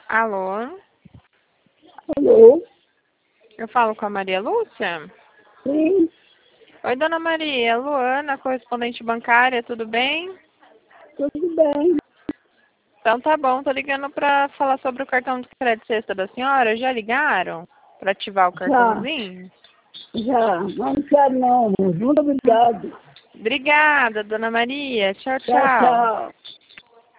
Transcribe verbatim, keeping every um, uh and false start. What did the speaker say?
Alô? Alô? Eu falo com a Maria Lúcia? Sim, Oi, dona Maria. Luana, correspondente bancária, tudo bem? tudo bem. Então tá bom, tô ligando pra falar sobre o cartão de crédito sexta da senhora. Já ligaram pra ativar o Já, cartãozinho? já. Não quero não. Muito obrigado. Obrigada, dona Maria. Tchau, Tchau, tchau. tchau.